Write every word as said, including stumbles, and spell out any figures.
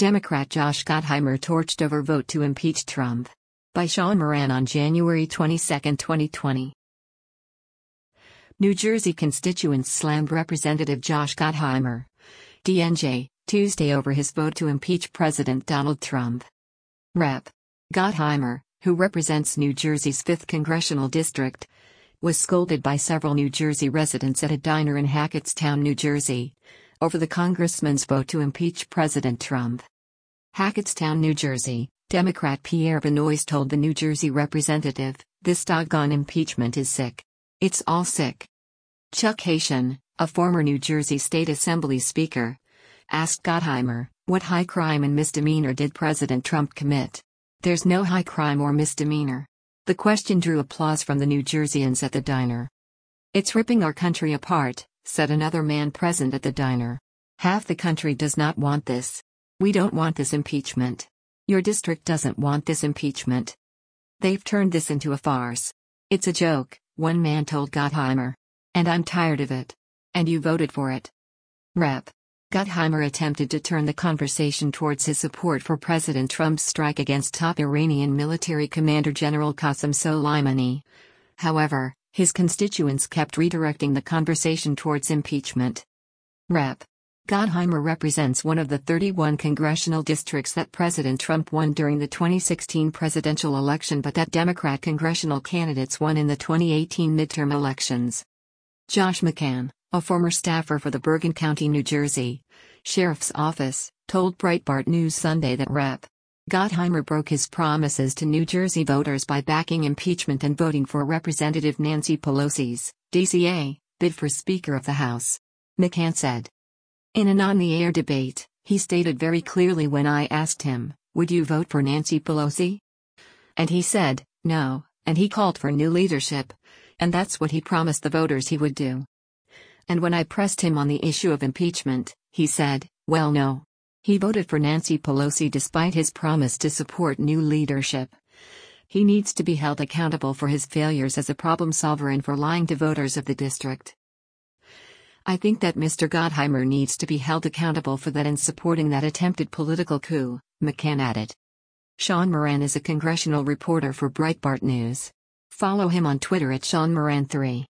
Democrat Josh Gottheimer torched over vote to impeach Trump. By Sean Moran on January twenty-second, twenty twenty. New Jersey constituents slammed Representative Josh Gottheimer, D N J, Tuesday over his vote to impeach President Donald Trump. Representative Gottheimer, who represents New Jersey's fifth Congressional District, was scolded by several New Jersey residents at a diner in Hackettstown, New Jersey, over the congressman's vote to impeach President Trump. Hackettstown, New Jersey, Democrat Pierre Benoist told the New Jersey representative, "This doggone impeachment is sick. It's all sick." Chuck Haitian, a former New Jersey State Assembly Speaker, asked Gottheimer, "What high crime and misdemeanor did President Trump commit?" "There's no high crime or misdemeanor." The question drew applause from the New Jerseyans at the diner. "It's ripping our country apart," said another man present at the diner. "Half the country does not want this. We don't want this impeachment. Your district doesn't want this impeachment. They've turned this into a farce. It's a joke," one man told Gottheimer. "And I'm tired of it. And you voted for it." Representative Gottheimer attempted to turn the conversation towards his support for President Trump's strike against top Iranian military commander General Qasem Soleimani. However, his constituents kept redirecting the conversation towards impeachment. Representative Gottheimer represents one of the thirty-one congressional districts that President Trump won during the twenty sixteen presidential election but that Democrat congressional candidates won in the twenty eighteen midterm elections. Josh McCann, a former staffer for the Bergen County, New Jersey Sheriff's Office, told Breitbart News Sunday that Representative Gottheimer broke his promises to New Jersey voters by backing impeachment and voting for Representative Nancy Pelosi's D C A bid for Speaker of the House. McCann said. In an on-the-air debate, he stated very clearly when I asked him, "Would you vote for Nancy Pelosi?" And he said, "No," and he called for new leadership. And that's what he promised the voters he would do. And when I pressed him on the issue of impeachment, he said, "Well, no." He voted for Nancy Pelosi despite his promise to support new leadership. He needs to be held accountable for his failures as a problem solver and for lying to voters of the district. I think that Mister Gottheimer needs to be held accountable for that and supporting that attempted political coup, McCann added. Sean Moran is a congressional reporter for Breitbart News. Follow him on Twitter at Sean Moran three.